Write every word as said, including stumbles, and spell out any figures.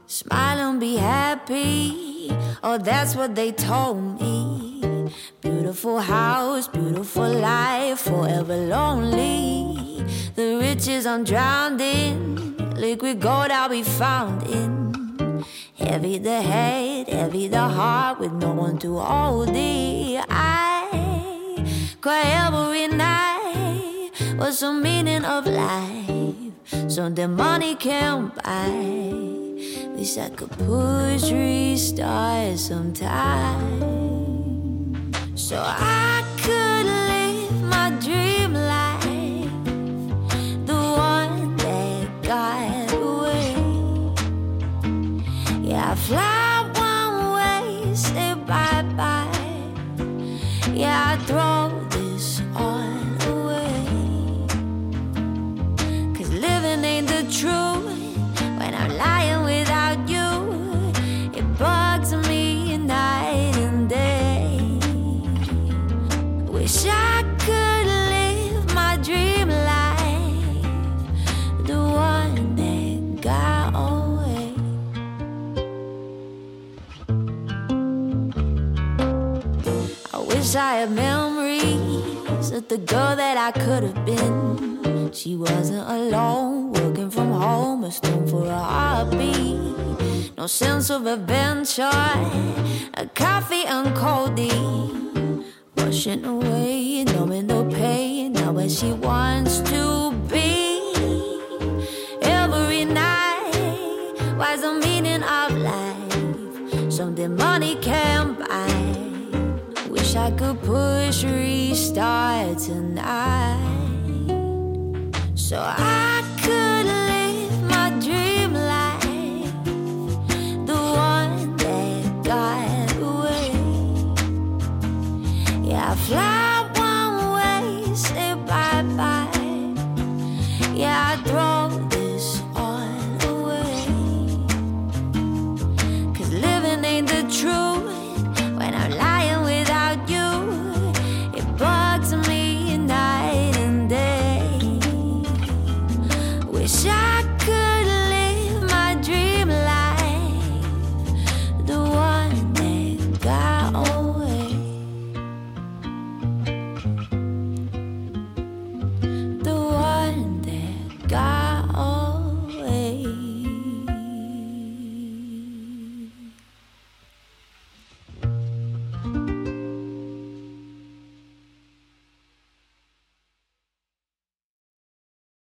Smile and be happy, oh that's what they told me. Beautiful house, beautiful life, forever lonely. The riches I'm drowned in, liquid gold I'll be found in. Heavy the head, heavy the heart, with no one to hold it. I cry every night, what's the meaning of life? Something money can't buy. Wish I could push restart sometime, so I could live my dream life, the one that got away. Yeah, I fly one way, say bye-bye. Yeah, I throw this all away, 'cause living ain't the truth. When I'm lying without you, it bugs me night and day. Wish I could live my dream life, the one that got away. I wish I had memories of the girl that I could have been. She wasn't alone, working from home, a stone for a heartbeat. No sense of adventure, a coffee and codeine. Washing away, numbing the pain, now where she wants to be. Every night, why's the meaning of life? Something money can't buy. Wish I could push restart tonight, so I could live my dream life, the one that got away. Yeah, I fly one way, say bye-bye. Yeah, I throw this all away, 'cause living ain't the truth. When I'm lying without you, it bugs me night and day. Wish I could